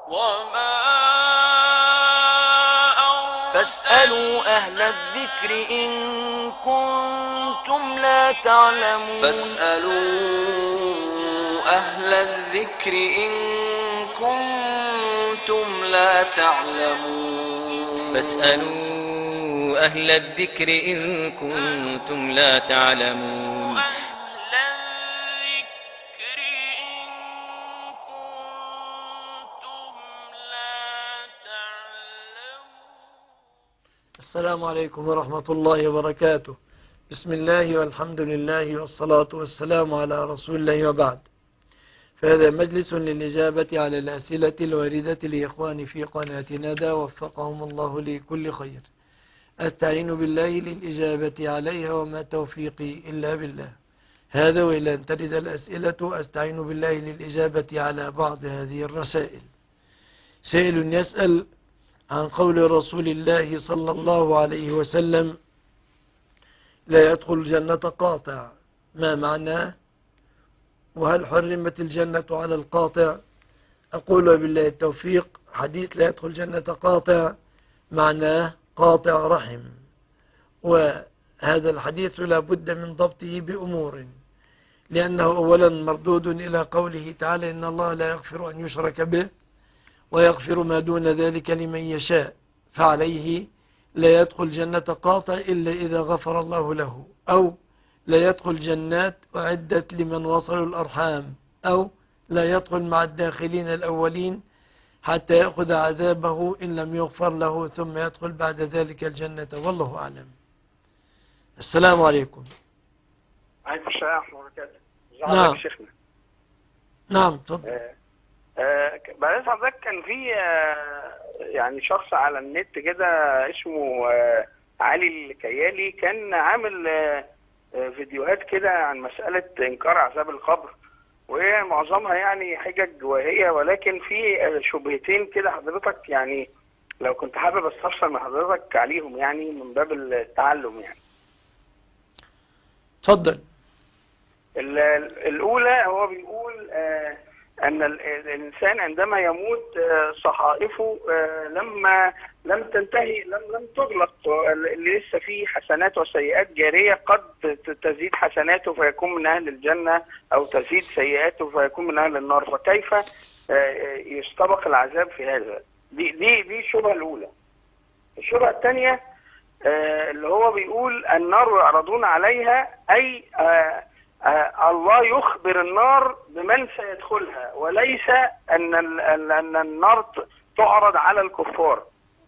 وما فاسألوا أهل الذكر إن كنتم لا تعلمون. أهل الذكر إن كنتم لا تعلمون. فاسألوا أهل الذكر إن كنتم لا تعلمون. السلام عليكم ورحمة الله وبركاته. بسم الله والحمد لله والصلاة والسلام على رسول الله وبعد. فهذا مجلس للإجابة على الأسئلة الواردة لإخواني في قناة ندى وفقهم الله لكل خير. أستعين بالله للإجابة عليها وما توفيقي إلا بالله. هذا وإلى أن ترد الأسئلة أستعين بالله للإجابة على بعض هذه الرسائل. سائل يسأل عن قول رسول الله صلى الله عليه وسلم: لا يدخل الجنة قاطع، ما معناه؟ وهل حرمت الجنة على القاطع؟ أقول بالله التوفيق، حديث لا يدخل الجنة قاطع معناه قاطع رحم، وهذا الحديث لا بد من ضبطه بأمور، لأنه أولا مردود إلى قوله تعالى: إن الله لا يغفر أن يشرك به ويغفر ما دون ذلك لمن يشاء، فعليه لا يدخل جنة قاطع إلا إذا غفر الله له، أو لا يدخل جنات أعدت لمن وصلوا الأرحام، أو لا يدخل مع الداخلين الأولين حتى يأخذ عذابه إن لم يغفر له ثم يدخل بعد ذلك الجنة، والله أعلم. السلام عليكم. عليكم السلام ورحمة الله وبركاته. نعم شيخنا. نعم تفضل. بعدين حضرتك كان في يعني شخص على النت كده اسمه علي الكيالي، كان عامل فيديوهات كده عن مسألة إنكار عذاب القبر، وهي معظمها يعني حجج وهي، ولكن في شبهتين كده حضرتك يعني لو كنت حابب استفسر من حضرتك عليهم يعني من باب التعلم يعني. تفضل. الأولى هو بيقول أن الإنسان عندما يموت صحائفه لم تنتهي، لم تغلق، اللي لسه فيه حسنات وسيئات جارية، قد تزيد حسناته فيكون من أهل الجنة أو تزيد سيئاته فيكون من أهل النار، فكيف يستبق العذاب في هذا؟ دي الشبهة الأولى. الشبهة الثانية اللي هو بيقول النار يعرضون عليها، أي الله يخبر النار بمن سيدخلها، وليس أن النار تعرض على الكفار.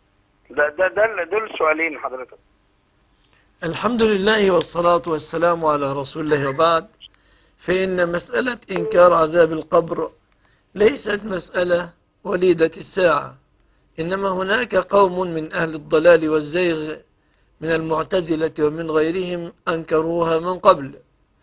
دول سؤالين حضرتك. الحمد لله والصلاة والسلام على رسول الله وبعد. فإن مسألة إنكار عذاب القبر ليست مسألة وليدة الساعة، إنما هناك قوم من أهل الضلال والزيغ من المعتزلة ومن غيرهم أنكروها من قبل،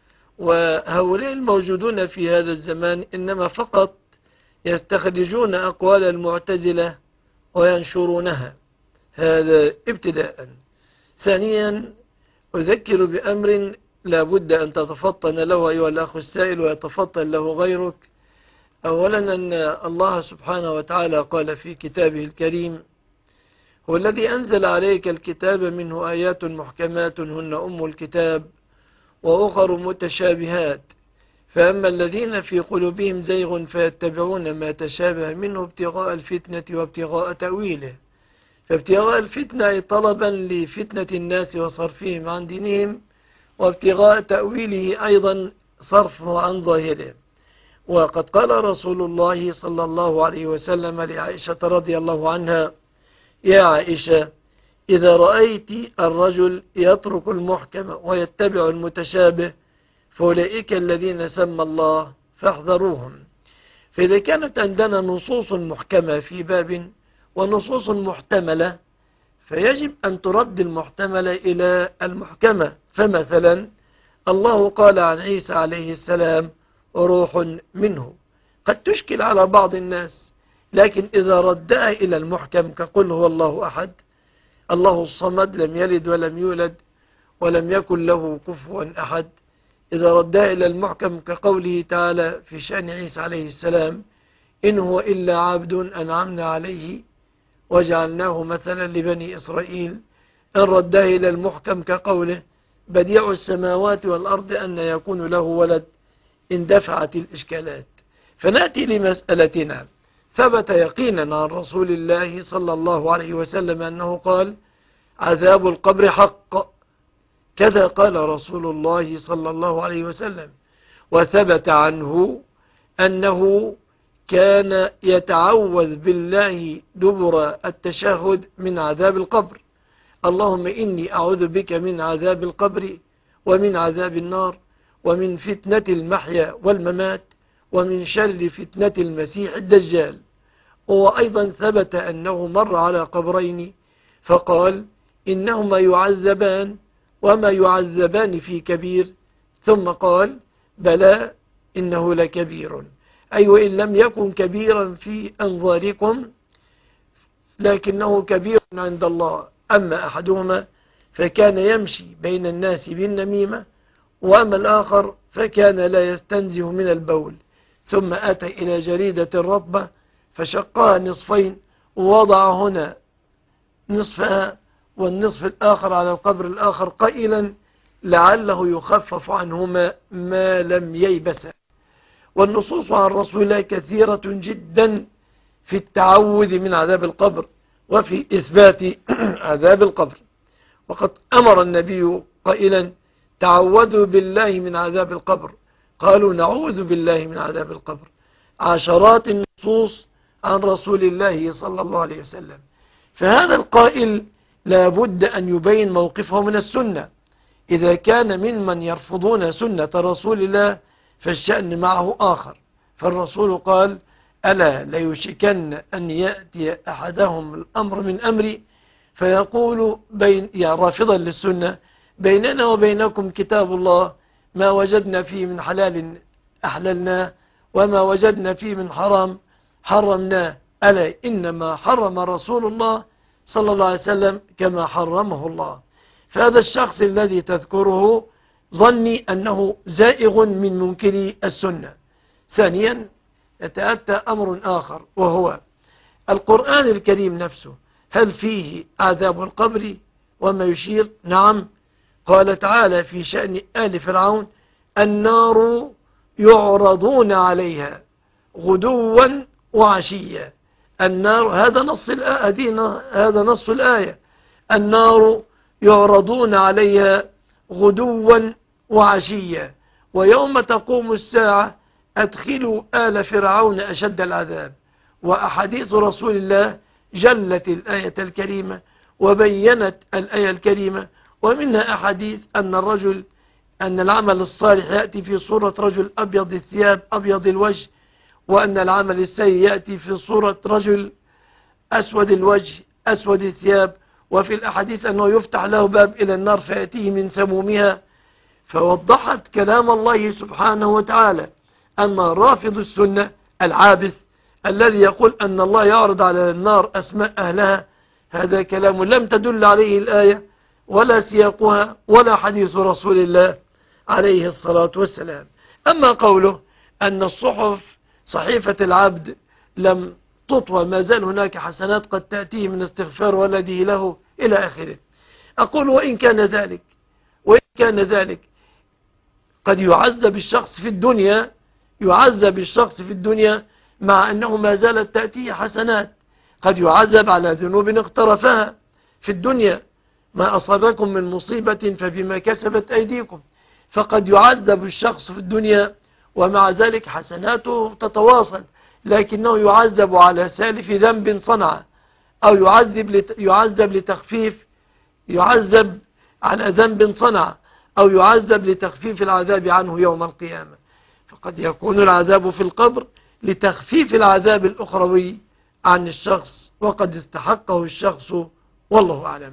وهؤلاء الموجودون في هذا الزمان إنما فقط يستخرجون أقوال المعتزلة وينشرونها. هذا ابتداء. ثانيا، أذكر بأمر لا بد أن تتفطن له أيها الأخ السائل ويتفطن له غيرك. أولا أن الله سبحانه وتعالى قال في كتابه الكريم: هو الذي أنزل عليك الكتاب منه آيات محكمات هن أم الكتاب وأخر متشابهات، فأما الذين في قلوبهم زيغ فيتبعون ما تشابه منه ابتغاء الفتنة وابتغاء تأويله. فابتغاء الفتنة أي طلبا لفتنة الناس وصرفهم عن دينهم، وابتغاء تأويله أيضا صرفه عن ظاهره. وقد قال رسول الله صلى الله عليه وسلم لعائشة رضي الله عنها: يا عائشة، إذا رأيت الرجل يترك المحكم ويتبع المتشابه فأولئك الذين سمى الله فاحذروهم. فإذا كانت عندنا نصوص محكمة في باب ونصوص محتملة، فيجب أن ترد المحتملة إلى المحكمة. فمثلا الله قال عن عيسى عليه السلام: روح منه، قد تشكل على بعض الناس، لكن إذا ردها إلى المحكم كقل هو الله أحد، الله الصمد، لم يلد ولم يولد ولم يكن له كفوا أحد، إذا ردها إلى المحكم كقوله تعالى في شأن عيسى عليه السلام: إن هو إلا عبد أنعمنا عليه وجعلناه مثلا لبني إسرائيل، إن رده إلى المحكم كقوله بديع السماوات والأرض أن يكون له ولد، إن دفعت الإشكالات. فنأتي لمسألتنا. ثبت يقينا عن رسول الله صلى الله عليه وسلم أنه قال عذاب القبر حق، كذا قال رسول الله صلى الله عليه وسلم. وثبت عنه أنه كان يتعوذ بالله دبر التشهد من عذاب القبر، اللهم إني أعوذ بك من عذاب القبر ومن عذاب النار ومن فتنة المحيا والممات ومن شر فتنة المسيح الدجال. وأيضا ثبت أنه مر على قبرين فقال إنهما يعذبان وما يعذبان في كبير، ثم قال بلى إنه لكبير، أي وإن لم يكن كبيرا في أنظاركم لكنه كبير عند الله. أما أحدهما فكان يمشي بين الناس بالنميمة، وأما الآخر فكان لا يستنزه من البول، ثم أتى إلى جريدة رطبة فشقها نصفين ووضع هنا نصفها والنصف الآخر على القبر الآخر قائلا لعله يخفف عنهما ما لم ييبسا. والنصوص عن رسول الله كثيرة جدا في التعوذ من عذاب القبر وفي إثبات عذاب القبر. وقد أمر النبي قائلا تعوذوا بالله من عذاب القبر، قالوا نعوذ بالله من عذاب القبر. عشرات النصوص عن رسول الله صلى الله عليه وسلم. فهذا القائل لا بد أن يبين موقفه من السنة. إذا كان ممن يرفضون سنة رسول الله فالشأن معه آخر. فالرسول قال ألا ليشكن أن يأتي أحدهم الأمر من أمري فيقول يا رافضا للسنة بيننا وبينكم كتاب الله، ما وجدنا فيه من حلال أحللناه وما وجدنا فيه من حرام حرمناه، ألا إنما حرم رسول الله صلى الله عليه وسلم كما حرمه الله. فهذا الشخص الذي تذكره ظني أنه زائغ من منكري السنة. ثانيا يتأتى أمر آخر وهو القرآن الكريم نفسه، هل فيه عذاب القبر؟ وما يشير نعم. قال تعالى في شأن آل فرعون النار يعرضون عليها غدوا وعشيا. النار هذا نص الآية، النار يعرضون عليها غدوا وعشيا ويوم تقوم الساعة أدخلوا آل فرعون أشد العذاب. وأحاديث رسول الله جلت الآية الكريمة وبينت الآية الكريمة، ومنها أحاديث أن العمل الصالح يأتي في صورة رجل أبيض الثياب أبيض الوجه، وأن العمل السيء يأتي في صورة رجل أسود الوجه أسود الثياب. وفي الأحاديث أنه يفتح له باب إلى النار فيأتيه من سمومها. فوضحت كلام الله سبحانه وتعالى. أما رافض السنة العابث الذي يقول أن الله يعرض على النار أسماء أهلها، هذا كلام لم تدل عليه الآية ولا سياقها ولا حديث رسول الله عليه الصلاة والسلام. أما قوله أن الصحف صحيفة العبد لم تطوى، ما زال هناك حسنات قد تأتيه من استغفار ولده له إلى آخره. أقول وإن كان ذلك قد يعذب الشخص في الدنيا مع أنه ما زالت تأتيه حسنات. قد يعذب على ذنوب اقترفها في الدنيا، ما أصابكم من مصيبة فبما كسبت أيديكم. فقد يعذب الشخص في الدنيا ومع ذلك حسناته تتواصل، لكنه يعذب على سالف ذنب صنعه، أو يعذب لتخفيف، يعذب على ذنب صنعه، أو يعذب لتخفيف العذاب عنه يوم القيامة. فقد يكون العذاب في القبر لتخفيف العذاب الأخروي عن الشخص وقد استحقه الشخص، والله أعلم.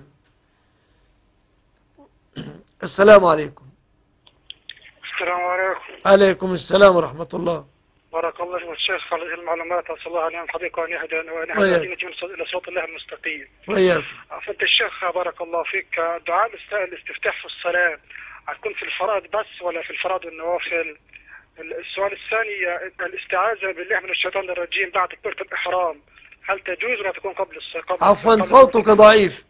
السلام عليكم. السلام عليكم. عليكم السلام ورحمة الله. بارك الله فيك الشيخ على هذه المعلومات، أسأل الله أن ينفعك وأن يهدينا إلى صوت الله المستقيم. وإياك. فأنت الشيخ بارك الله فيك، دعاء الاستفتاح في الصلاة هتكون في الفرائض بس ولا في الفرائض والنوافل؟ السؤال الثاني، الاستعاذة بالله من الشيطان الرجيم بعد تكبيرة الإحرام هل تجوز ولا تكون قبل عفوا صوتك ضعيف.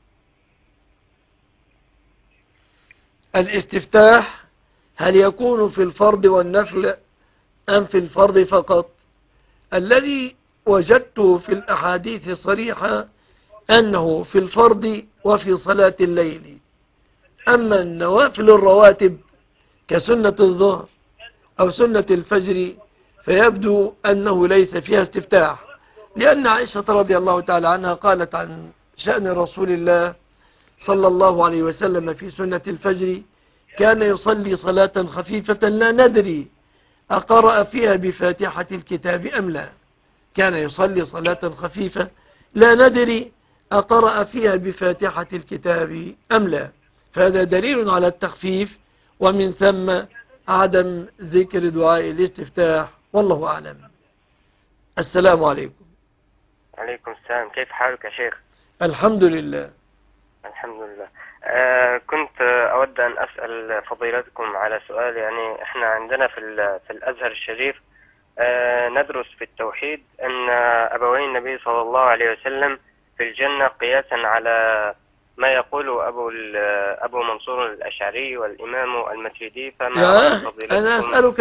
الاستفتاح هل يكون في الفرض والنفل أم في الفرض فقط؟ الذي وجدته في الأحاديث صريحة أنه في الفرض وفي صلاة الليل. أما النوافل الرواتب كسنة الظهر أو سنة الفجر فيبدو أنه ليس فيها استفتاح، لأن عائشة رضي الله تعالى عنها قالت عن شأن رسول الله صلى الله عليه وسلم في سنة الفجر: كان يصلي صلاة خفيفة لا ندري أقرأ فيها بفاتحة الكتاب أم لا. كان يصلي صلاة خفيفة لا ندري أقرأ فيها بفاتحة الكتاب أم لا. فهذا دليل على التخفيف، ومن ثم عدم ذكر دعاء الاستفتاح، والله أعلم. السلام عليكم. عليكم السلام، كيف حالك يا شيخ؟ الحمد لله. الحمد لله. كنت أود أن أسأل فضيلتكم على سؤال. يعني إحنا عندنا في الأزهر الشريف ندرس في التوحيد أن أبوي النبي صلى الله عليه وسلم في الجنة قياسا على ما يقول أبو منصور الأشعري والإمام المتريدي. فما أنا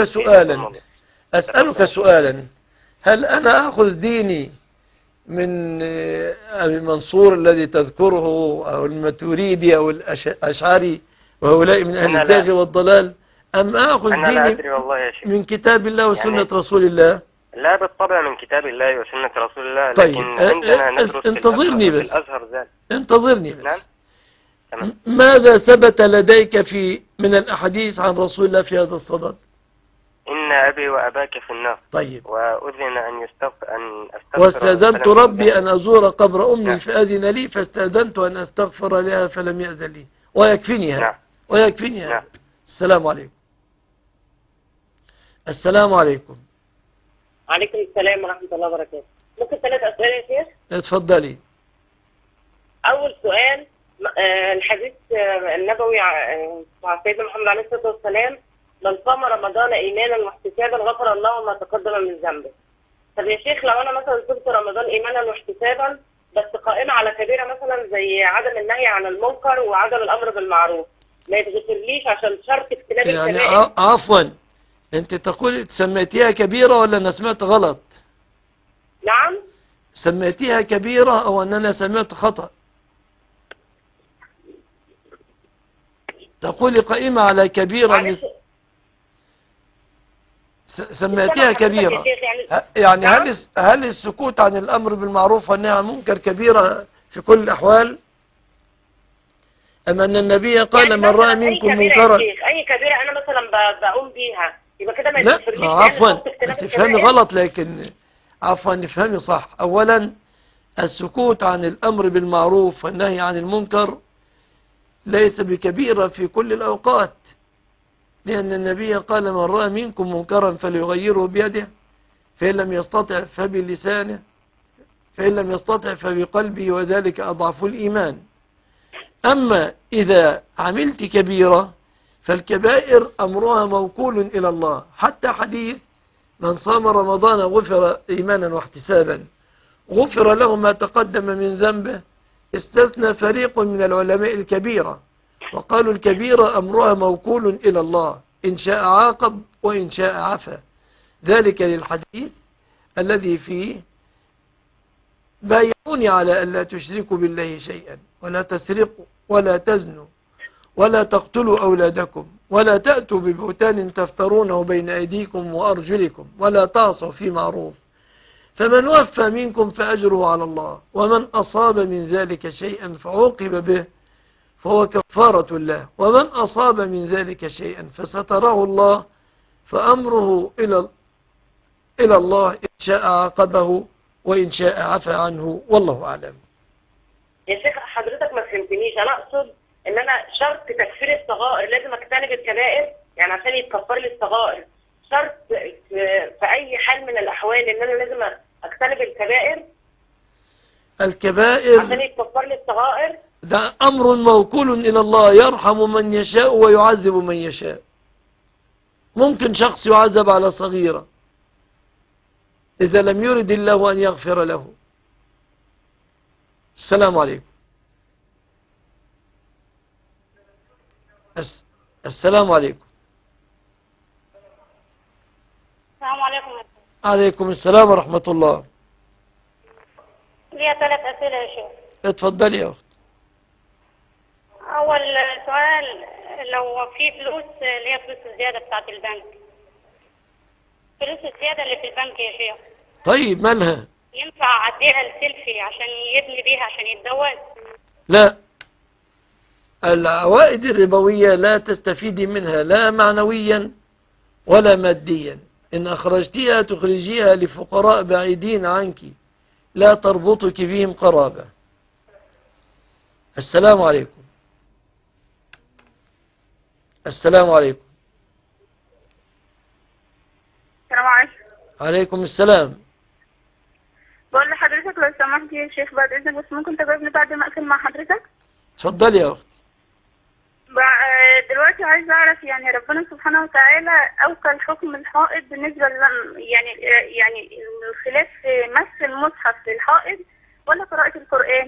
أسألك سؤالا هل أنا أخذ ديني من أبي منصور الذي تذكره أو المتريدي أو الأشعري وهؤلاء من أهل الزيغ والضلال، أم أخذ ديني من كتاب الله وسنة يعني رسول الله؟ لا بالطبع من كتاب الله وسنة رسول الله. طيب لكن عندنا ندرس انتظرني بس. في الأزهر ذلك. انتظرني بس. نعم؟ تمام. ماذا ثبت لديك من الأحاديث عن رسول الله في هذا الصدد؟ إن أبي وأباك في النار. طيب. وأذن أن أستغفر واستأذنت ربي أن أزور قبر أمي نعم. فأذن لي فاستأذنت أن أستغفر لها فلم يأذن لي. ويكفيني هذا. نعم. ويكفيني هذا. نعم. السلام عليكم. السلام عليكم. وعليكم السلام ورحمة الله وبركاته. ممكن 3 أسئلة يا شيخ؟ اتفضلي. أول سؤال، الحديث النبوي عن سيدنا محمد عليه الصلاة والسلام: من صام رمضان إيمانا واحتسابا غفر الله ما تقدم من ذنبه. طب يا شيخ، لو أنا مثلا صمت رمضان إيمانا واحتسابا بس قائمة على كبيرة مثلا زي عدم النهي عن المنكر وعدم الأمر بالمعروف، ما يتغفرليش عشان شرط اجتناب يعني الكبائر؟ عفوا، أنت تقول سميتيها كبيرة ولا أنا سمعت غلط؟ نعم؟ سميتيها كبيرة أو أن أنا سمعت خطأ؟ تقولي قائمة على كبيرة سميتيها كبيرة. يعني هل السكوت عن الأمر بالمعروف والنهي عن المنكر كبيرة في كل الأحوال؟ أما أن النبي قال يعني من رأى منكم منكرا. أي كبيرة أنا مثلا بقوم بيها يبقى كده ما يتغفرليش؟ لا عفوا، تفهمي غلط، لكن عفوا نفهمي صح. أولا، السكوت عن الأمر بالمعروف والنهي عن المنكر ليس بكبيرة في كل الأوقات، لأن النبي قال من رأى منكم منكرا فليغيره بيده، فإن لم يستطع فبلسانه، فإن لم يستطع فبقلبه، وذلك أضعف الإيمان. أما إذا عملت كبيرة فالكبائر أمرها موكول إلى الله. حتى حديث من صام رمضان غفر إيمانا واحتسابا غفر له ما تقدم من ذنبه، استثنى فريق من العلماء الكبيرة وقالوا الكبيرة أمرها موكول إلى الله، إن شاء عاقب وإن شاء عفا. ذلك للحديث الذي فيه بايعوني على ألا تشركوا بالله شيئا ولا تسرقوا ولا تزنوا ولا تقتلوا أولادكم ولا تأتوا ببهتان تفترونه بين أيديكم وأرجلكم ولا تعصوا في معروف، فمن وفى منكم فأجره على الله، ومن أصاب من ذلك شيئا فعوقب به فهو كفارة الله، ومن أصاب من ذلك شيئا فستره الله فأمره إلى الله، إن شاء عاقبه وإن شاء عفى عنه، والله أعلم. يا شيخ حضرتك ما فهمتنيش، أنا أقصد إن أنا شرط تكفير الصغائر لازم أجتنب الكبائر، يعني عشان يتكفر لي الصغائر شرط في أي حال من الأحوال إن أنا لازم أجتنب الكبائر عشان يتكفر لي الصغائر. ده أمر موكول إلى الله، يرحم من يشاء ويعذب من يشاء. ممكن شخص يعذب على صغيرة إذا لم يرد الله أن يغفر له. السلام عليكم. السلام عليكم. السلام عليكم. عليكم السلام ورحمة الله. ليا 3 أسئلة يا شيخ. اتفضلي يا أخت. أول سؤال، لو في فلوس اللي هي فلوس الزيادة بتاعت البنك، فلوس الزيادة اللي في البنك يا شيخ، طيب مالها؟ ينفع أديها لسيلفي عشان يبني بيها عشان يتجوز؟ لا، العوائد الربوية لا تستفيدي منها لا معنويا ولا ماديا. إن أخرجتها تخرجيها لفقراء بعيدين عنك لا تربطك بهم قرابة. السلام عليكم. السلام عليكم. السلام عليكم. عليكم السلام. بقول لحضرتك لو سمحت يا شيخ بعد إذنك بس ممكن تجاوبني بعد ما أقفل مع حضرتك؟ اتفضلي يا أخت. دلوقتي عايزة أعرف يعني ربنا سبحانه وتعالى أوكل حكم الحائض بالنسبة يعني الخلاف في مس المصحف للحائض ولا قراءة القرآن؟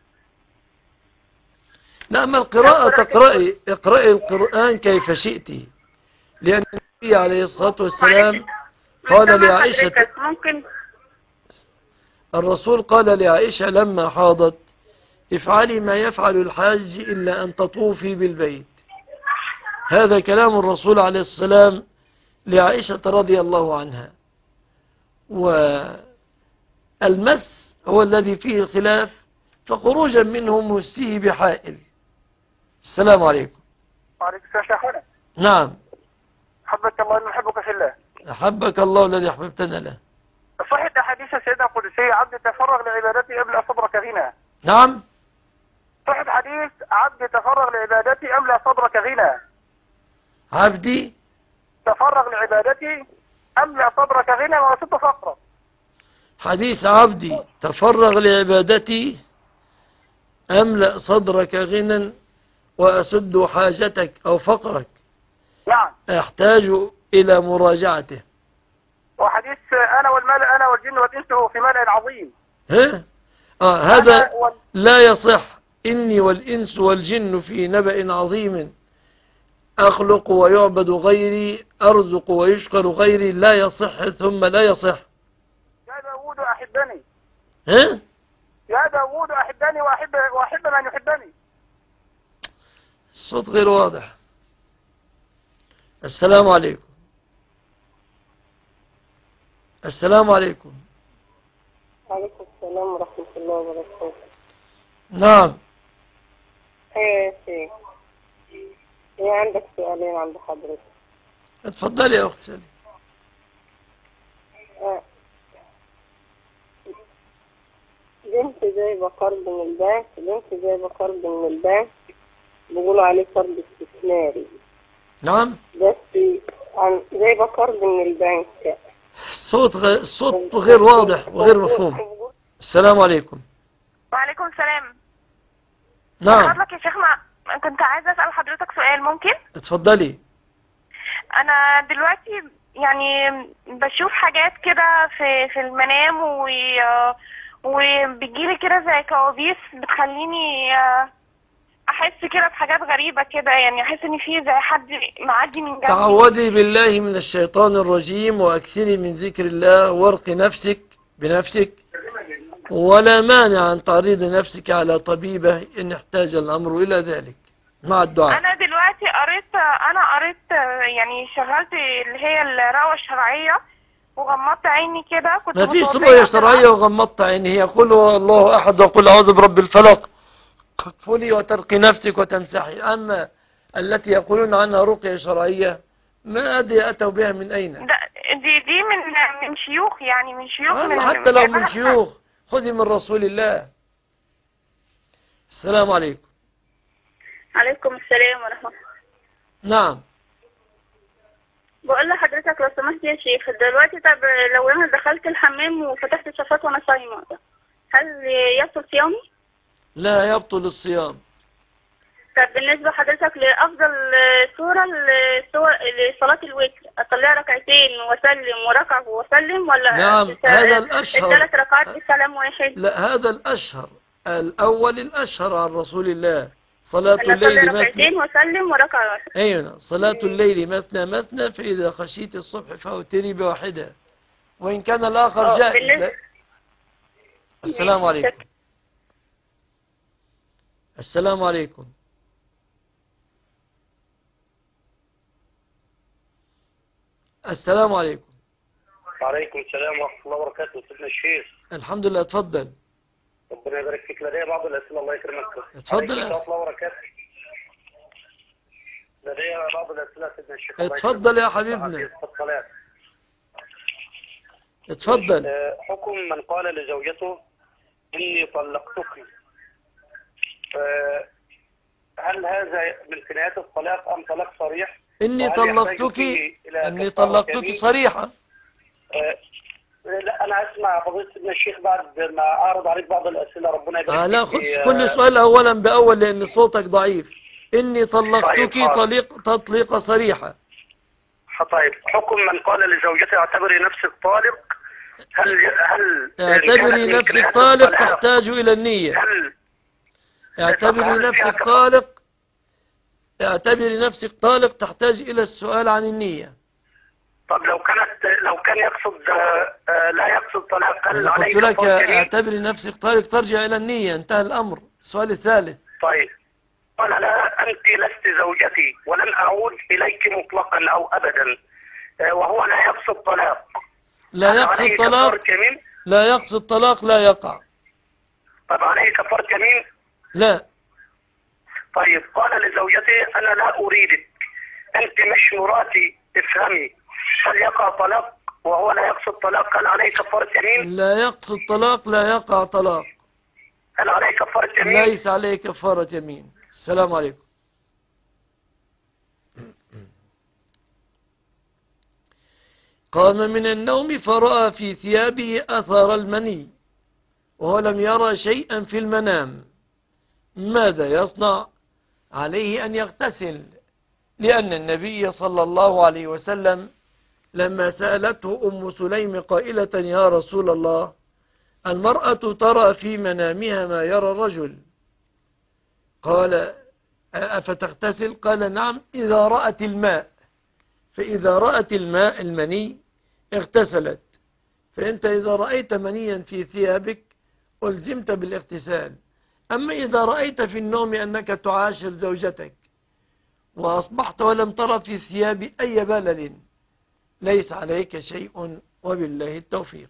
لا، ما القراءة اقرأي القرآن كيف شئت، لأن النبي عليه الصلاة والسلام قال لعائشة، ممكن الرسول قال لعائشة لما حاضت: افعلي ما يفعل الحاج إلا أن تطوفي بالبيت. هذا كلام الرسول عليه السلام لعائشة رضي الله عنها. والمس هو الذي فيه الخلاف، فخروجا منه مسيه بحائل. السلام عليكم. وعليكم السلام شيخنا. نعم. حبك الله، نحبك في الله. أحبك الله الذي أحببتنا له. صحت أحاديث سيدنا القدسي: عبد تفرغ لعبادتي أملأ صدرك غنى. نعم. صحت حديث: عبد تفرغ لعبادتي أملأ صدرك غنى. عبدي تفرغ لعبادتي أملأ صدرك غنى وأسد فقرا. حديث عبدي تفرغ لعبادتي أملأ صدرك غنى وأسد حاجتك أو فقرك. نعم. أحتاج إلى مراجعته. وحديث أنا والجن والإنس في ملأ عظيم. هذا لا يصح. إني والإنس والجن في نبأ عظيم، أخلق ويعبد غيري، أرزق ويشكر غيري. لا يصح ثم لا يصح. يا داود أحبني. يا داود أحبني وأحب من يحبني. الصوت غير واضح. السلام عليكم. السلام عليكم. وعليكم السلام ورحمة الله وبركاته. نعم. ايه شيخ، ايه عندك سؤالين عند حضرتك. اتفضلي يا اخت سالي. بنت جايبة قرض من البنك، بيقولوا عليه قرض استثماري. نعم. بس جايبة قرض من البنك. الصوت غير واضح وغير مفهوم. السلام عليكم. وعليكم السلام. نعم. حضرتك يا شيخ، كنت عايزة أسأل حضرتك سؤال ممكن؟ اتفضلي. أنا دلوقتي يعني بشوف حاجات كده في المنام وبيجيلي كده زي كوابيس بتخليني أحس كده بحاجات غريبة كده، يعني أحس إن في زي حد معدي من جنبي. تعوذي بالله من الشيطان الرجيم وأكثري من ذكر الله وارقي نفسك بنفسك، ولا مانع عن تعريض نفسك على طبيبة إن احتاج الأمر إلى ذلك مع الدعاء. أنا دلوقتي قريت يعني شغلت اللي هي الرؤية الشرعية وغمضت عيني كده. كنت ما فيش رؤية شرعية وغمضت عيني. هي قل هو الله أحد وقل أعوذ برب الفلق، تقفلي وترقي نفسك وتمسحي. أما التي يقولون عنها رقية شرعية ما أدري أتوا بها من أين. دي من شيوخ، يعني من شيوخ. حتى لو من شيوخ خذي من رسول الله. السلام عليكم. عليكم السلام ورحمة الله. نعم. بقول لحضرتك لو سمحت يا شيخ، دلوقتي طب لو انا دخلت الحمام وفتحت الشفاط وانا صايمة، هل يبطل صيامي؟ لا يبطل الصيام. طب بالنسبة حضرتك لأفضل سورة لصلاة الوتر، أصليها ركعتين وأسلم وركعة وأسلم، ولا نعم هذا الأشهر. الثلاث ركعات بسلام واحد؟ لا هذا الأشهر، الأول الأشهر عن رسول الله صلاة الليل أصلي ركعتين وأسلم وركعة واحدة. أيوة صلاة الليل مثنى مثنى، فإذا خشيت الصبح فأوتري بواحدة، وإن كان الآخر جائز. السلام عليكم. السلام عليكم. السلام عليكم. وعليكم السلام ورحمة الله وبركاته. سيدنا الشيخ. الحمد لله، اتفضل. ربنا يبارك فيك. لدي بعض الأسئلة الله يكرمك. اتفضل. ورحمة الله وبركاته. لدي بعض الأسئلة سيدنا الشيخ. اتفضل يا حبيبنا. اتفضل. حكم من قال لزوجته إني طلقتك، هل هذا من كنايات الطلاق أم طلاق صريح؟ إني طلقتك صريحة. لا أنا أسمع فضيلة سيدنا الشيخ بعد ما أعرض عليك بعض الأسئلة. ربنا يبارك فيك. لا خذ كل سؤال أولا بأول لأن صوتك ضعيف. إني طلقتك تطليق صريحة. طيب حكم من قال لزوجته اعتبري نفسك طالق، هل اعتبري نفسك طالق تحتاج إلى النية. اعتبري نفسك طالق تحتاج إلى السؤال عن النية. طب لو كان يقصد لا يقصد طلاق، هل قلت لك اعتبري نفسك طالق ترجع إلى النية، انتهى الأمر. السؤال الثالث. طيب قال لا أنت لست زوجتي ولن أعود إليك مطلقا أو أبدا، وهو لا يقصد طلاق. لا يقصد طلاق لا يقع. طب عليه كفارة يمين؟ لا. طيب قال لزوجته أنا لا أريدك، أنت مش مراتي، افهمي، هل يقع طلاق وهو لا يقصد طلاق؟ هل عليه كفارة يمين؟ لا يقصد طلاق لا يقع طلاق. هل عليه كفارة يمين؟ ليس عليه كفارة يمين. السلام عليكم. قام من النوم فرأى في ثيابه أثر المني وهو لم يرى شيئا في المنام، ماذا يصنع؟ عليه أن يغتسل، لأن النبي صلى الله عليه وسلم لما سألته أم سليم قائلة يا رسول الله المرأة ترى في منامها ما يرى الرجل، قال أفتغتسل؟ قال نعم إذا رأت الماء، فإذا رأت الماء المني اغتسلت. فأنت إذا رأيت منيا في ثيابك ألزمت بالاغتسال. أما إذا رأيت في النوم أنك تعاشر زوجتك وأصبحت ولم ترى في الثياب أي بلل ليس عليك شيء، وبالله التوفيق.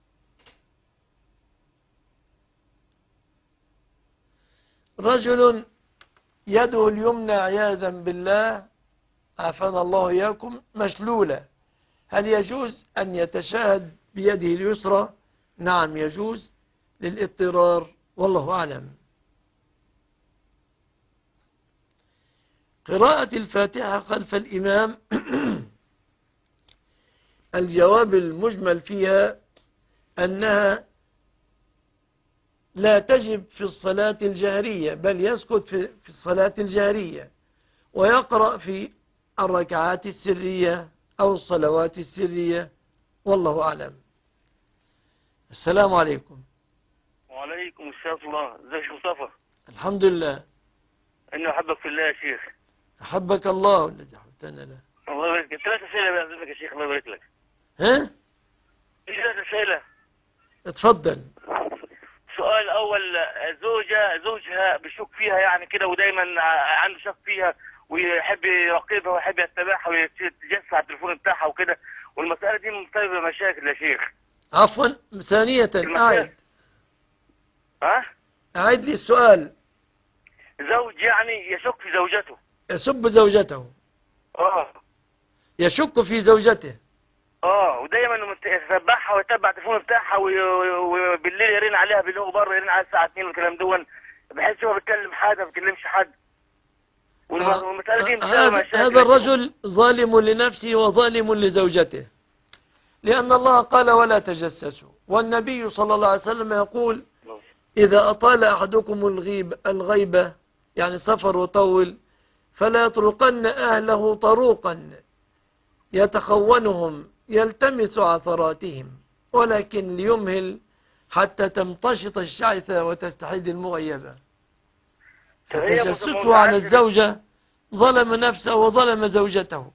رجل يده اليمنى عياذا بالله عافانا الله إياكم مشلولة، هل يجوز أن يتشاهد بيده اليسرى؟ نعم يجوز للاضطرار، والله أعلم. قراءة الفاتحة خلف الإمام الجواب المجمل فيها أنها لا تجب في الصلاة الجهرية، بل يسكت في الصلاة الجهرية ويقرأ في الركعات السرية أو الصلوات السرية، والله أعلم. السلام عليكم. وعليكم السلام ورحمة الله. ازيك يا مصطفى؟ الحمد لله. إني أحبك في الله يا شيخ. أحبك الله والذي أحببتنا له. الله يبارك لك. 3 أسئلة بأذنك يا شيخ، الله يبارك لك. ها؟ 3 أسئلة. اتفضل. سؤال أول، زوجها بيشك فيها يعني كده ودايما عنده شك فيها ويحب يراقبها ويحب يتبعها ويتجسس على التليفون بتاعها وكده، والمسألة دي مسببة مشاكل يا شيخ. عفوا ثانية أعد. أعد لي السؤال. زوج يعني يشك في زوجته. يسب زوجته. يشك في زوجته. ودايما يتبعها ويتبع التليفون بتاعها وبالليل يرن عليها بالليل وبره يرن على الساعة 2 والكلام دون، بحيث هو بيتكلم حد ما بيتكلمش حد. والمسألة دي هذا الرجل ظالم لنفسه وظالم لزوجته، لأن الله قال ولا تجسسوا، والنبي صلى الله عليه وسلم يقول إذا أطال أحدكم الغيبة يعني سفر وطول، فلا يطرقن أهله طروقا يتخونهم يلتمس عثراتهم، ولكن ليمهل حتى تمتشط الشعثة وتستحيد المغيبة. فتجسسه على الزوجة ظلم نفسه وظلم زوجته.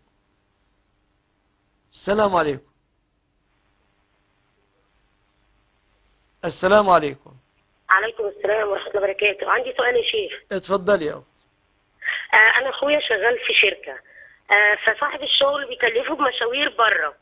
السلام عليكم. السلام عليكم. عليكم السلام ورحمة الله وبركاته. عندي سؤال يا شيخ. اتفضلي يا أخت. أنا أخويا شغال في شركة، فصاحب الشغل بيكلفه بمشاوير بره،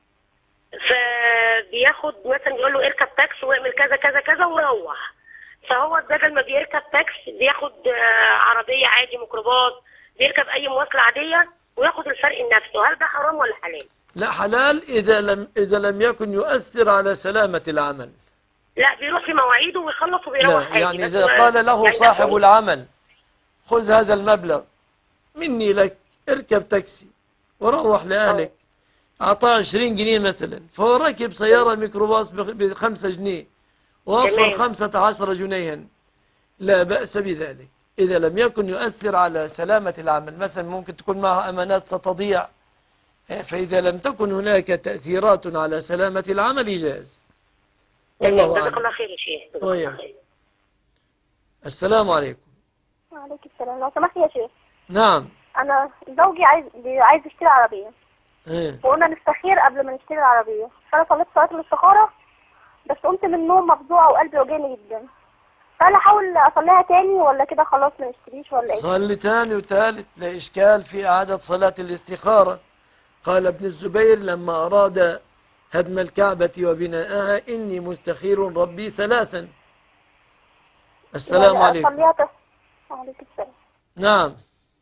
فبياخد مثلا يقول له اركب تاكس واعمل كذا كذا كذا وروح، فهو بدل ما بيركب تاكس بياخد عربية عادي، ميكروباص، بيركب أي مواصلة عادية وياخد الفرق لنفسه. هل ده حرام ولا حلال؟ لا، حلال إذا لم يكن يؤثر على سلامة العمل. لا، بيروح في مواعيده ويخلص وبيروح عادي. يعني إذا قال له يعني صاحب العمل خذ هذا المبلغ مني لك، اركب تاكسي وروح لأهلك، أعطاه 20 جنيه مثلا، فهو ركب سيارة ميكروباص ب5 جنيه ووفر 15 جنيها، لا بأس بذلك إذا لم يكن يؤثر على سلامة العمل. مثلا ممكن تكون معها أمانات ستضيع، فإذا لم تكن هناك تأثيرات على سلامة العمل جاز. والله أعلم. جزاك الله خير يا شيخ. السلام عليكم. وعليكم السلام. لو سمحت يا شيخ. نعم. أنا زوجي عايز يشتري عربية. وقلنا نستخير قبل ما نشتري العربية، فأنا صليت صلاة الاستخارة بس قمت من النوم مفزوعة وقلبي وجعني جدا، فأنا أحاول أصليها تاني ولا كده خلاص ما نشتريش ولا إيه؟ صلي تاني وتالت، لا إشكال في إعادة صلاة الاستخارة. قال ابن الزبير لما أراد هدم الكعبة وبناءها إني مستخير ربي 3. السلام عليكم. وعليكم السلام. نعم.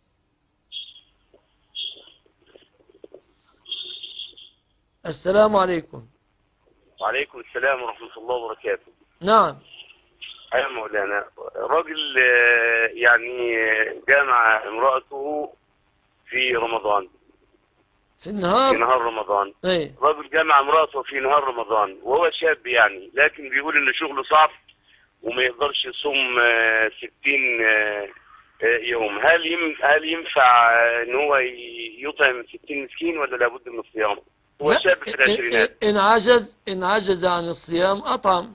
السلام عليكم. وعليكم السلام ورحمة الله وبركاته. نعم. يا مولانا، راجل يعني جامع امرأته في رمضان، في نهار رمضان. ايه. راجل جامع امرأته في نهار رمضان وهو شاب يعني، لكن بيقول ان شغله صعب وما يقدرش يصوم 60 يوم. هل ينفع ان هو يطعم 60 مسكين ولا لابد من الصيام؟ هو شاب في العشرينات. إن عجز عن الصيام أطعم.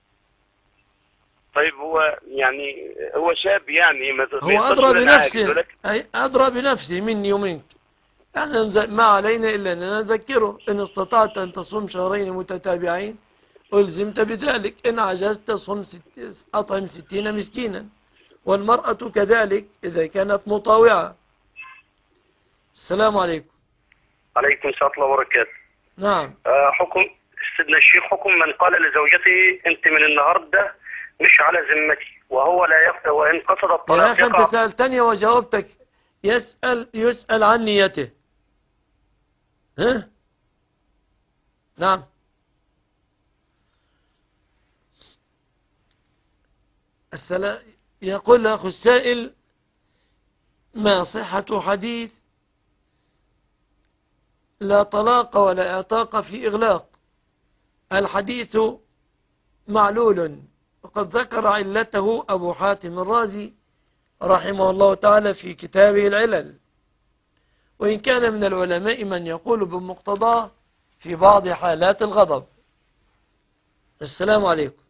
طيب هو شاب يعني هو أدرى بنفسه، أي أدرى بنفسه مني ومنك. يعني ما علينا إلا أن نذكره إن استطعت أن تصوم 2 شهرين متتابعين ألزمت بذلك، إن عجزت أطعم 60 مسكينا، والمرأة كذلك إذا كانت مطاوعة. السلام عليكم. عليكم السلام ورحمة الله وبركاته. نعم. حكم سيدنا الشيخ، حكم من قال لزوجته أنت من النهارده مش على ذمتي وهو لا يقصد، وإن قصد الطلاق يا أخي أنت سألتني وجاوبتك. يسأل عن نيته. ها؟ نعم. يقول أخو السائل ما صحة حديث لا طلاق ولا اعتاق في إغلاق؟ الحديث معلول، وقد ذكر علته أبو حاتم الرازي رحمه الله تعالى في كتابه العلل، وإن كان من العلماء من يقول بمقتضاه في بعض حالات الغضب. السلام عليكم.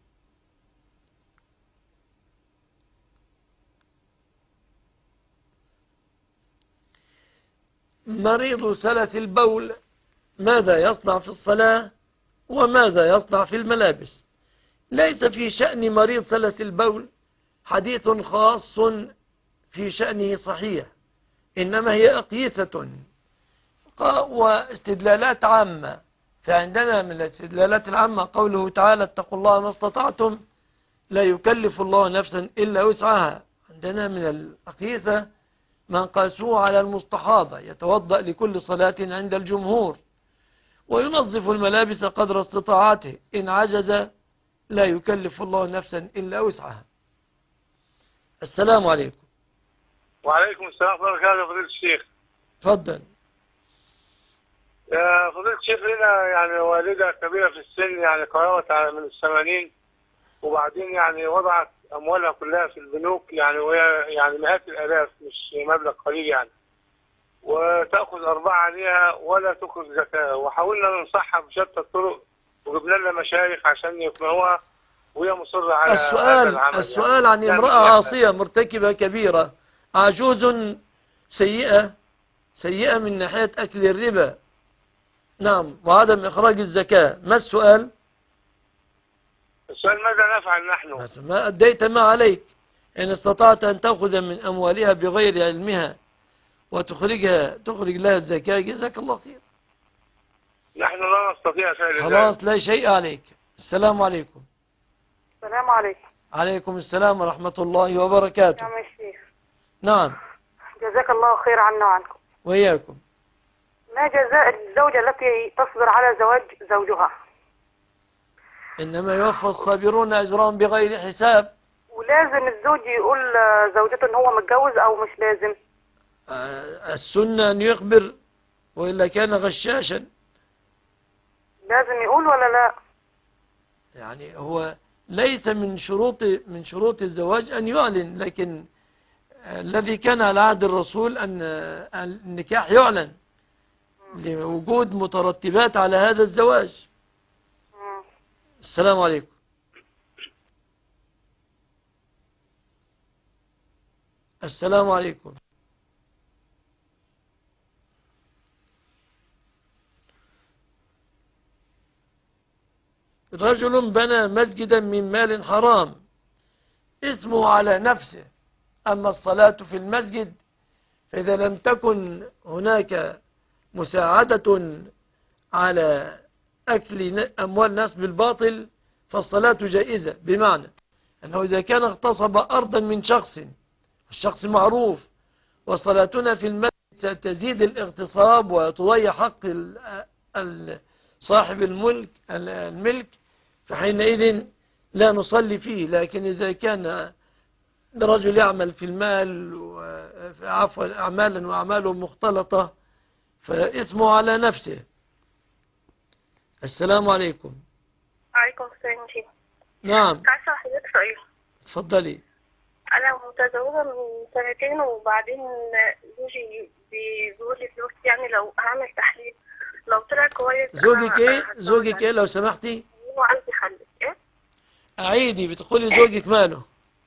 مريض سلس البول ماذا يصنع في الصلاة وماذا يصنع في الملابس؟ ليس في شأن مريض سلس البول حديث خاص في شأنه صحيح، إنما هي أقيسة واستدلالات عامة. فعندنا من الاستدلالات العامة قوله تعالى اتقوا الله ما استطعتم لا يكلف الله نفسا إلا وسعها. عندنا من الأقيسة من قاسوه على المستحاضة يتوضأ لكل صلاة عند الجمهور، وينظف الملابس قدر استطاعته، إن عجز لا يكلف الله نفسا إلا وسعها. السلام عليكم. وعليكم السلام ورحمة الله وبركاته. فضيلة الشيخ. تفضل. فضيلة الشيخ، لنا يعني والدة كبيرة في السن، يعني قرابة من 80، وبعدين يعني وضعت أموالها كلها في البنوك، يعني وهي يعني مئات الآلاف مش مبلغ قليل يعني، وتأخذ أرباح عليها ولا تخرج زكاة. وحاولنا ننصحها بشتى الطرق وجبنا لنا مشايخ عشان يقنعوها وهي مصرة على هذا العمل. السؤال يعني عن امرأة عاصية مرتكبة كبيرة، عجوز سيئة من ناحية أكل الربا، نعم، وعدم إخراج الزكاة. ما السؤال؟ السؤال ماذا نفعل نحن؟ ما أديت ما عليك. إن استطعت أن تأخذ من أموالها بغير علمها تخرج لها الزكاة، جزاك الله خير. نحن لا نستطيع فعل ذلك. خلاص، لا شيء عليك. السلام عليكم. السلام عليكم. عليكم السلام ورحمة الله وبركاته. نعم يا شيخ. نعم. جزاك الله خير عنا وعنكم. وإياكم. ما جزاء الزوجة التي تصبر على زواج زوجها؟ إنما يوفى الصابرون أجرهم بغير حساب. ولازم الزوج يقول زوجته إن هو متجوز أو مش لازم؟ السنة أن يخبر، وإلا كان غشاشا. لازم يقول ولا لا؟ يعني هو ليس من شروط الزواج أن يعلن، لكن الذي كان على عهد الرسول أن النكاح يعلن لوجود مترتبات على هذا الزواج. السلام عليكم. السلام عليكم. رجل بنى مسجدا من مال حرام، اسمه على نفسه، أما الصلاة في المسجد فإذا لم تكن هناك مساعدة على أكل أموال الناس بالباطل فالصلاة جائزة، بمعنى أنه إذا كان اغتصب أرضا من شخص، الشخص معروف، وصلاتنا في المسجد ستزيد الاغتصاب وتضيع حق صاحب الملك، فحينئذ لا نصلي فيه. لكن إذا كان رجل يعمل في المال عفوا أعمالا وأعماله مختلطة فاسمه على نفسه. السلام عليكم. وعليكم السلام شيخ. نعم. عايزة حضرتك سؤال. اتفضلي. أنا متزوجة من 2 سنين، وبعدين زوجي بيقول لي فلوس، يعني لو هعمل تحليل لو طلع كويس. زوجك ايه لو سمحتي؟ هو عايز يخلف. ايه؟ أعيدي، بتقولي زوجك ماله؟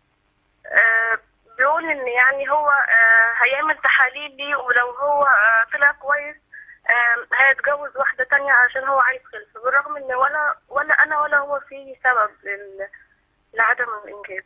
بيقول ان يعني هو هيعمل تحاليل لي، ولو هو طلع كويس هيتجوز واحدة تانية عشان هو عايز خلف، بالرغم ان ولا انا ولا هو في سبب لعدم الانجاب.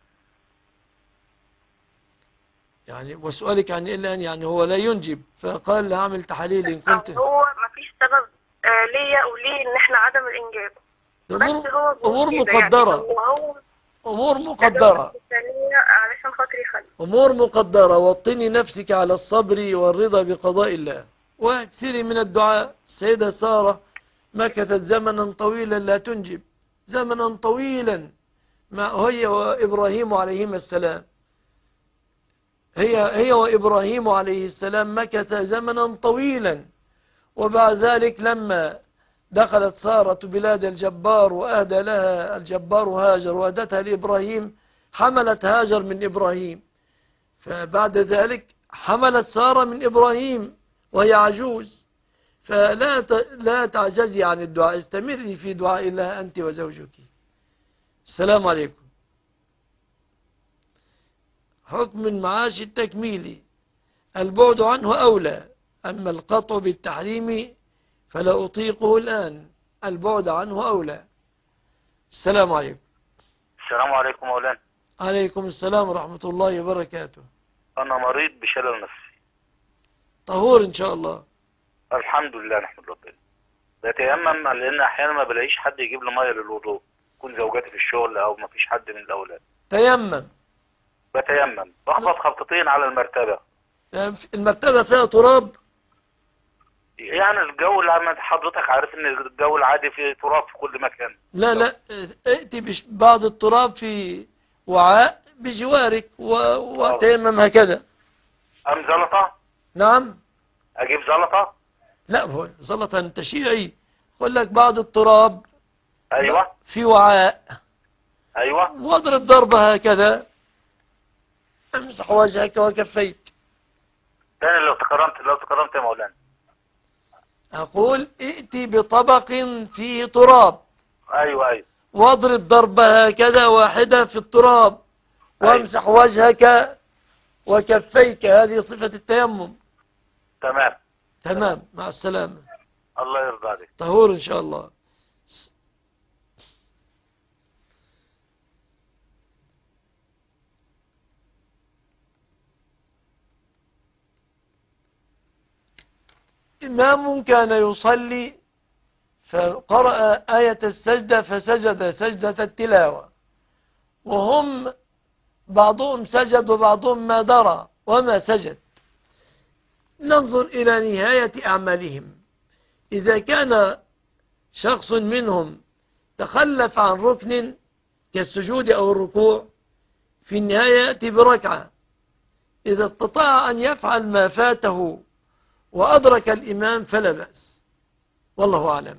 يعني وسؤالك عن إيه الآن؟ يعني هو لا ينجب فقال هعمل تحاليل إن كنت هو مفيش سبب ليا وليه ان احنا عدم الانجاب، بس هو أمور مقدرة، يعني أمور مقدرة، علشان خاطر يخلف. أمور مقدرة. وطني نفسك على الصبر والرضا بقضاء الله، واكثري من الدعاء. السيدة سارة مكثت زمنا طويلا لا تنجب، زمنا طويلا، ما هي وإبراهيم عليهما السلام، هي وإبراهيم عليه السلام مكث زمنا طويلا. وبعد ذلك لما دخلت سارة بلاد الجبار وأهدى لها الجبار هاجر وأهدتها لإبراهيم، حملت هاجر من إبراهيم، فبعد ذلك حملت سارة من إبراهيم وهي عجوز. فلا تعجزي عن الدعاء، استمري في دعاء الله أنت وزوجك. السلام عليكم. حكم المعاش التكميلي، البعد عنه أولى، أما القطع بالتحريم فلا أطيقه الآن، البعد عنه أولى. السلام عليكم. السلام عليكم مولانا. عليكم السلام ورحمة الله وبركاته. أنا مريض بشلل نفسي. طهور إن شاء الله. الحمد لله نحمد ربنا. بتيمم لأن أحيانا ما بلاقيش حد يجيب لي مية للوضوء، يكون زوجاتي في الشغل أو ما فيش حد من الأولاد. تيمم. بتيمم، بخبط خبطتين على المرتبة. المرتبة فيها تراب؟ يعني الجو اللي حضرتك عارف ان الجو العادي فيه تراب في كل مكان. لا ائتي بعض التراب في وعاء بجوارك وتيمم هكذا. أم زلطة؟ نعم. أجيب زلطة؟ لا، هو زلطة أنت شيعي. أقول لك بعض التراب. أيوة. في وعاء ايوه. واضرب ضربة هكذا، امسح وجهك وكفيك. تاني لو تكرمت يا مولانا. أقول ائتي بطبق فيه تراب. ايوه. واضرب ضربة هكذا واحدة في التراب، وامسح وجهك وكفيك. هذه صفة التيمم. تمام. مع السلامة. الله يرضى عليك. طهور إن شاء الله. إمام كان يصلي فقرأ آية السجدة فسجد سجدة التلاوة، وهم بعضهم سجد وبعضهم ما درى وما سجد. ننظر إلى نهاية أعمالهم. إذا كان شخص منهم تخلف عن ركن كالسجود أو الركوع، في النهاية يأتي بركعة. إذا استطاع أن يفعل ما فاته وأدرك الإمام فلا بأس، والله أعلم.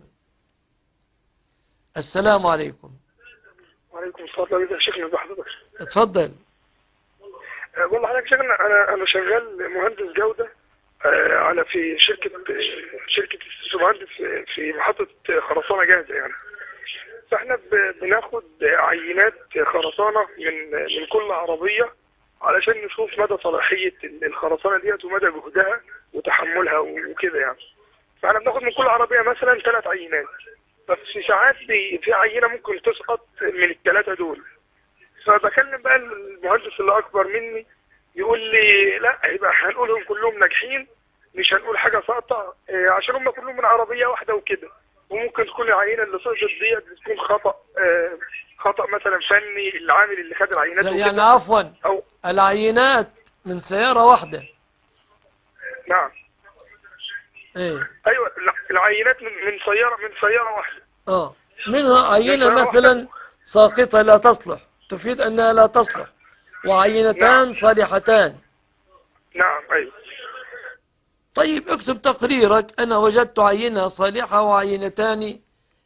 السلام عليكم. وعليكم السلام ورحمة الله. شيخنا بحضرتك. اتفضل. بقول لحضرتك شيخنا، أنا شغال مهندس جودة على في شركة مهندس في محطة خرسانة جاهزة يعني. فاحنا بناخد عينات خرسانة من كل عربية علشان نشوف مدى صلاحية الخرسانة ديت ومدى جهدها وتحملها وكده يعني. فاحنا بناخد من كل عربية مثلا 3 عينات، بس في ساعات في عينة ممكن تسقط من ال3 دول. فبكلم بقى المهندس اللي أكبر مني، يقول لي لا، يبقى هنقولهم كلهم ناجحين، مش هنقول حاجة ساقطة عشان هم كلهم من عربية واحدة وكده. وممكن تكون العينة اللي سقطت ديت بتكون خطأ مثلا فني العامل اللي خد العينات وكده. يعني عفوا، العينات من سيارة واحدة. نعم. ايه. ايوه، العينات من سيارة واحدة. منها عينة مثلا ساقطة لا تصلح، تفيد أنها لا تصلح، وعينتان صالحتان. نعم. أيوة. طيب اكتب تقريرك: أنا وجدت عينة صالحة وعينتين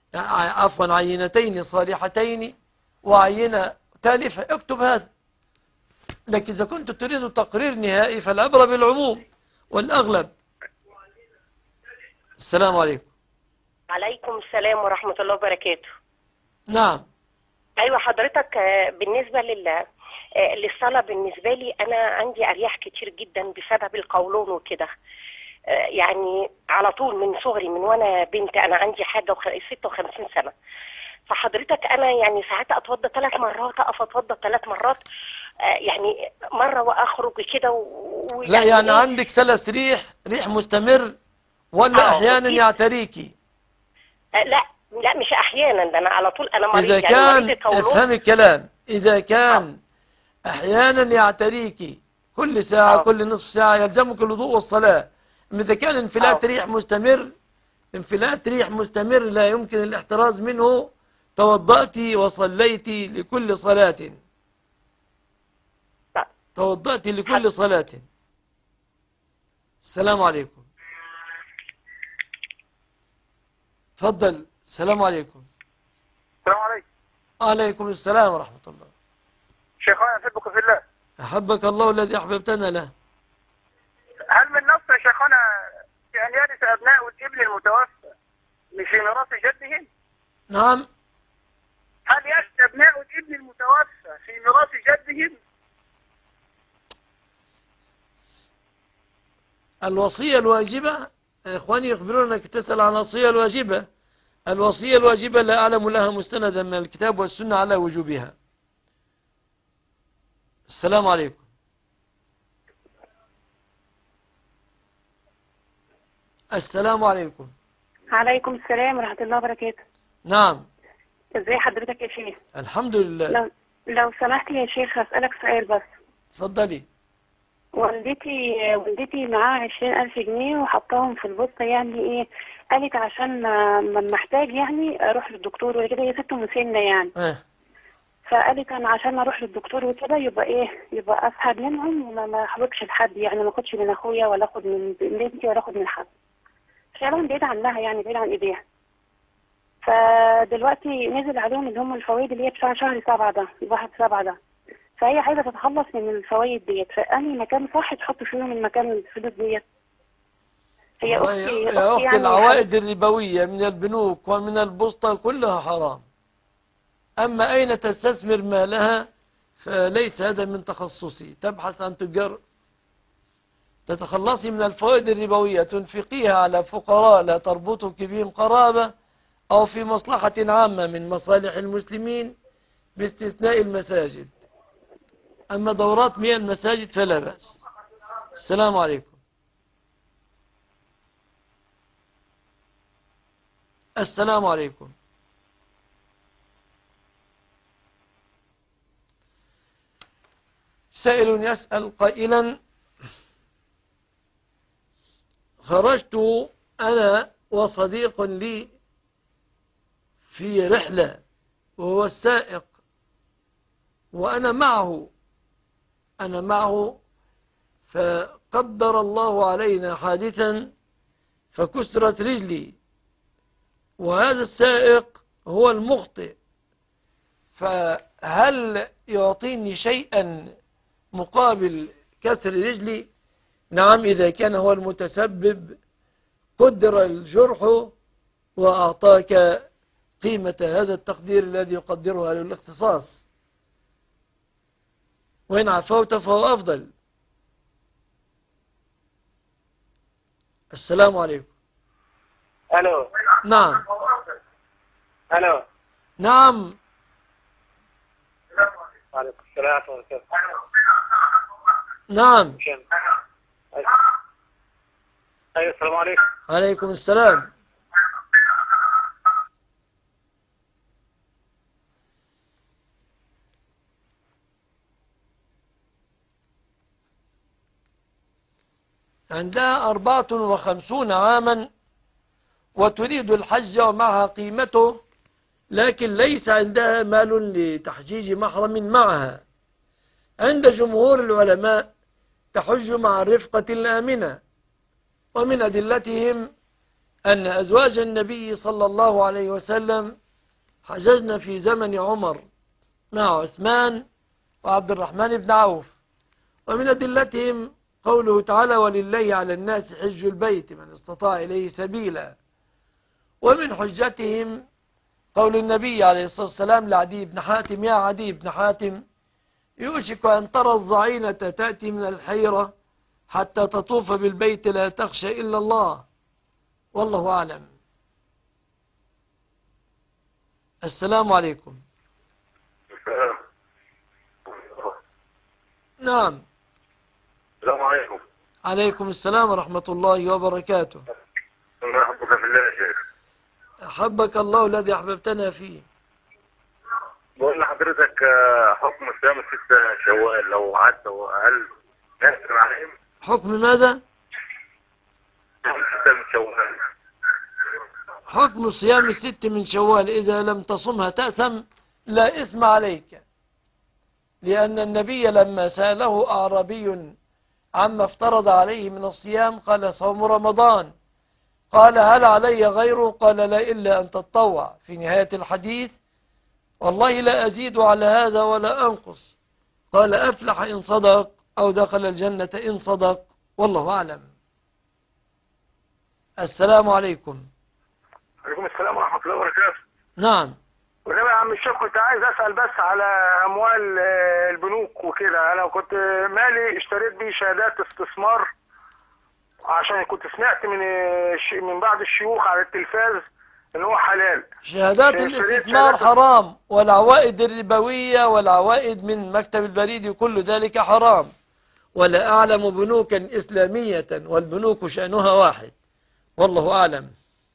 صالحتين وعينة تالفة. اكتب هذا. لكن إذا كنت تريد تقرير نهائي فالعبرة بالعموم والأغلب. السلام عليكم. عليكم السلام ورحمة الله وبركاته. نعم. أيوة حضرتك، بالنسبة للصلاة بالنسبة لي أنا عندي أرياح كتير جدا بسبب القولون وكده. يعني على طول من صغري، من وأنا بنت، أنا عندي حاجة 56 سنة. فحضرتك أنا يعني ساعات أتوضى 3 مرات، أقف أتوضى 3 مرات، يعني مرة وأخرج كده لا يعني عندك سلس ريح مستمر ولا أحيانا يعتريكي؟ لا مش أحيانا، ده أنا على طول أنا مريض. إذا كان افهم الكلام، إذا كان أحيانا يعتريكي كل ساعة كل نصف ساعة يلزمك الوضوء والصلاة. إذا كان انفلات ريح مستمر لا يمكن الاحتراز منه، توضأت وصليت لكل صلاة. توضأت لكل صلاة. السلام عليكم. تفضل. السلام عليكم. السلام عليكم. عليكم السلام ورحمة الله. شيخنا أحبك في الله. أحبك الله الذي أحببتنا له. هل من نص يا شيخنا أن يرث أبناء الابن المتوفى في ميراث جدهم؟ نعم. هل يرث أبناء الابن المتوفى في ميراث جدهم؟ الوصية الواجبة، إخواني يخبرونك تسأل عن الوصية الواجبة. الوصية الواجبة لا أعلم لها مستندا من الكتاب والسنة على وجوبها. السلام عليكم. السلام عليكم. عليكم السلام ورحمة الله وبركاته. نعم. ازي حضرتك يا شيخ؟ الحمد لله. لو سمحت يا شيخ هسألك سؤال بس. اتفضلي. والدتي معاها 20,000 جنيه وحطاهم في البوسطة، يعني ايه، قالت عشان ما محتاج يعني اروح للدكتور وكده، هي ست مسنة يعني. فقالت انا عشان اروح للدكتور وكده يبقى اسحب منهم وما احوجش لحد، يعني ما اخدش من اخويا ولا اخد من بنتي ولا اخد من حد. فعلا بعيد عنها، يعني بعيد عن ايديها. فدلوقتي نزل عليهم اللي هم الفوائد اللي هي بتاع شهر 7 ده، 1/7 ده. فهي عايزة تتخلص من الفوائد ديت، فأنهي مكان صح تحط فيهم المكان الفلوس ديت؟ هي يا أختي يعني العوائد الربوية من البنوك ومن البسطة كلها حرام. أما أين تستثمر مالها فليس هذا من تخصصي. تبحث عن تجار تتخلصي من الفوائد الربوية تنفقيها على فقراء لا تربطك بهم قرابة أو في مصلحة عامة من مصالح المسلمين باستثناء المساجد. أما دورات مياه المساجد فلا بأس. السلام عليكم. السلام عليكم. سائل يسأل قائلا: خرجت أنا وصديق لي في رحلة وهو السائق وأنا معه فقدر الله علينا حادثا فكسرت رجلي، وهذا السائق هو المخطئ، فهل يعطيني شيئا مقابل كسر رجلي؟ نعم، إذا كان هو المتسبب قدر الجرح وأعطاك قيمة هذا التقدير الذي يقدره أهل الاختصاص، وإن عفوت فهو أفضل. السلام عليكم. الو. نعم. الو. نعم. وعليكم السلام ورحمة الله وبركاته. نعم. ايوه السلام عليكم. عليكم السلام. عندها 54 عاما وتريد الحج ومعها قيمته، لكن ليس عندها مال لتحجيج محرم معها. عند جمهور العلماء تحج مع الرفقة الآمنة، ومن أدلتهم أن أزواج النبي صلى الله عليه وسلم حججنا في زمن عمر مع عثمان وعبد الرحمن بن عوف. ومن أدلتهم قوله تعالى: ولله على الناس حج البيت من استطاع إليه سبيلا. ومن حجتهم قول النبي عليه الصلاة والسلام لعدي بن حاتم: يا عدي بن حاتم، يوشك أن ترى الضعينة تأتي من الحيرة حتى تطوف بالبيت لا تخشى إلا الله، والله أعلم. السلام عليكم. نعم. السلام عليكم. عليكم السلام ورحمة الله وبركاته. أحبك في الله يا شيخ. أحبك الله الذي أحببتنا فيه. بقول لحضرتك حكم صيام 6 شوال لو عدى، هل يأثر عليهم؟ حكم ماذا؟ صيام 6 من شوال. حكم صيام 6 من شوال إذا لم تصمها تأثم، لا إثم عليك، لأن النبي لما سأله أعرابي عما افترض عليه من الصيام قال: صوم رمضان. قال: هل علي غيره؟ قال: لا إلا أن تتطوع. في نهاية الحديث: والله لا أزيد على هذا ولا أنقص. قال: أفلح إن صدق أو دخل الجنة إن صدق، والله أعلم. السلام عليكم. عليكم السلام ورحمة الله وبركاته. نعم. وده يا عم الشيخ كنت عايز أسأل بس على أموال البنوك وكده. أنا كنت مالي اشتريت بيه شهادات استثمار عشان كنت سمعت من بعض الشيوخ على التلفاز إن هو حلال. شهادات الاستثمار حرام، والعوائد الربوية والعوائد من مكتب البريد كل ذلك حرام، ولا أعلم بنوكا إسلامية والبنوك شأنها واحد، والله أعلم.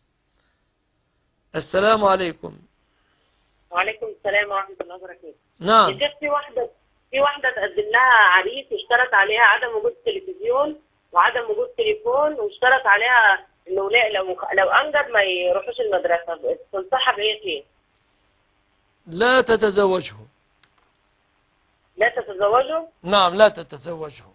السلام عليكم. وعليكم السلام ورحمة الله وبركاته. نعم. يا شيخ في واحدة تقدم لها عريس اشترط عليها عدم وجود تلفزيون وعدم وجود تليفون، واشترط عليها انه لو انجب ما يروحوش المدرسة. تنصحها بايه فيه؟ لا تتزوجه. لا تتزوجه؟ نعم، لا تتزوجه.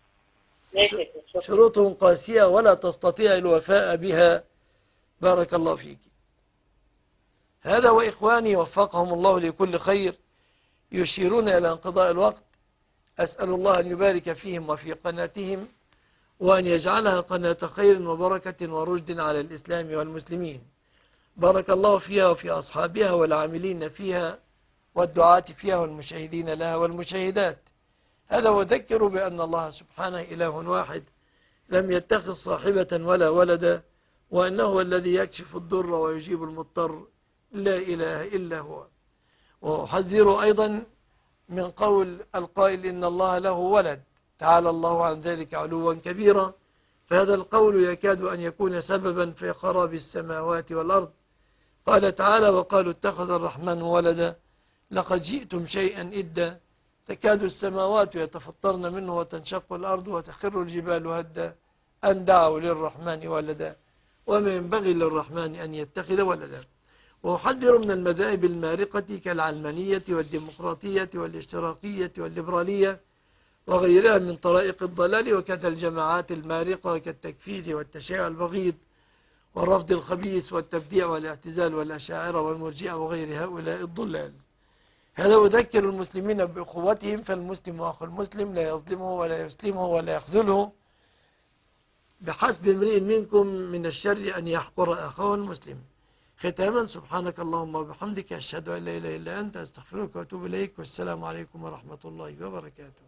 شروطهم قاسية ولا تستطيع الوفاء بها. بارك الله فيك. هذا وإخواني وفقهم الله لكل خير يشيرون إلى انقضاء الوقت. أسأل الله أن يبارك فيهم وفي قناتهم، وأن يجعلها قناة خير وبركة ورشد على الإسلام والمسلمين. بارك الله فيها وفي أصحابها والعاملين فيها والدعاة فيها والمشاهدين لها والمشاهدات. هذا وذكروا بأن الله سبحانه إله واحد لم يتخذ صاحبة ولا ولدا، وأنه هو الذي يكشف الضر ويجيب المضطر، لا إله إلا هو. وأحذر أيضا من قول القائل إن الله له ولد، تعالى الله عن ذلك علوا كبيرا، فهذا القول يكاد أن يكون سببا في خراب السماوات والأرض. قال تعالى وقالوا اتخذ الرحمن ولدا لقد جئتم شيئا إدا تكاد السماوات يتفطرن منه وتنشق الأرض وتخر الجبال هدا أن دعوا للرحمن ولدا وما ينبغي للرحمن أن يتخذ ولدا. وأحذر من المذاهب المارقة كالعلمانية والديمقراطية والاشتراكية والليبرالية وغيرها من طرائق الضلال، وكذا الجماعات المارقة كالتكفير والتشيع البغيض والرفض الخبيث والتبديع والاعتزال والأشاعرة والمرجئة وغير هؤلاء الضلال. هذا يذكر المسلمين بأخوتهم، فالمسلم أخو المسلم لا يظلمه ولا يسلمه ولا يخذله، بحسب امرئ منكم من الشر أن يحقر أخاه المسلم. ختاما سبحانك اللهم وبحمدك أشهد أن لا إله إلا أنت أستغفرك وأتوب إليك، والسلام عليكم ورحمة الله وبركاته.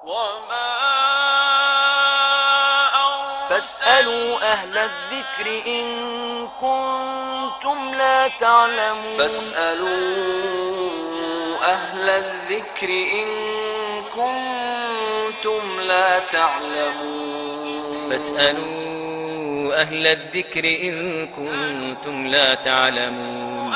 فاسألوا أهل الذكر إن كنتم لا تعلمون. فاسألوا أهل الذكر إن كنتم لا تعلمون. فاسألوا أهل الذكر إن كنتم لا تعلمون.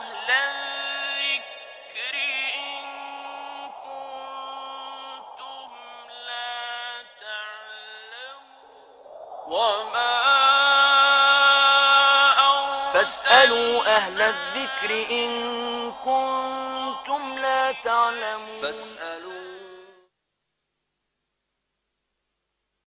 فاسألوا أهل الذكر إن كنتم لا تعلمون.